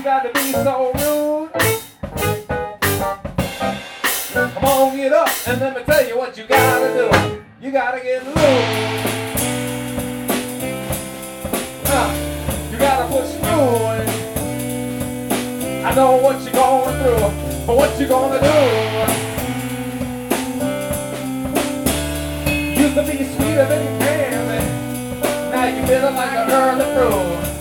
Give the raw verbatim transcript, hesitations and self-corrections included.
you got to be so rude? Come on, get up, and let me tell you what you gotta do. You gotta get loose. Uh, you gotta push through. I know what you're going through, but what you gonna do? Used to be sweeter than candy. Now you feeling like an early fruit.